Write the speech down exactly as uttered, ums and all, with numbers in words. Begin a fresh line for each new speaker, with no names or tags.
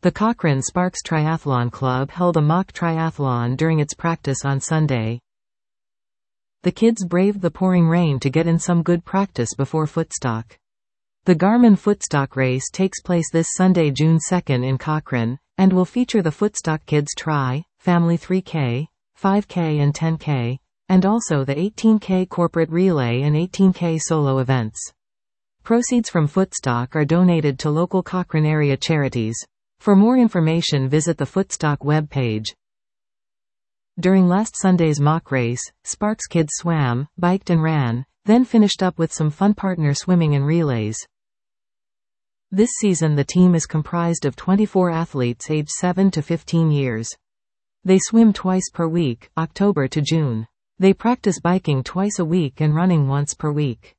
The Cochrane Sparks Triathlon Club held a mock triathlon during its practice on Sunday. The kids braved the pouring rain to get in some good practice before Footstock. The Garmin Footstock race takes place this Sunday, June second in Cochrane, and will feature the Footstock Kids Tri, Family three K, five K and ten K, and also the eighteen K Corporate Relay and eighteen K Solo events. Proceeds from Footstock are donated to local Cochrane area charities. For more information, visit the Footstock web page. During last Sunday's mock race, Sparks kids swam, biked and ran, then finished up with some fun partner swimming and relays. This season the team is comprised of twenty-four athletes aged seven to fifteen years. They swim twice per week, October to June. They practice biking twice a week and running once per week.